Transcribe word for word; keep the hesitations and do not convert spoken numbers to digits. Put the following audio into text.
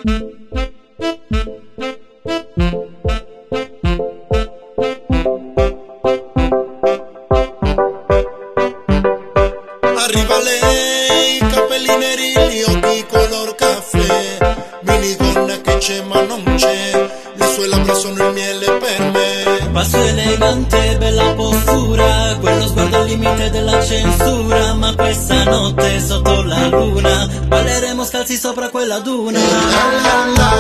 Arriva lei, capelli neri, gli occhi color caffè, minigonna che c'è ma non c'è, le sue labbra sono il miele per me. Passo elegante, bella postura, quello sguardo al limite della censura, ma questa notte sotto la luna balleremo scalzi sopra quella duna. La la la.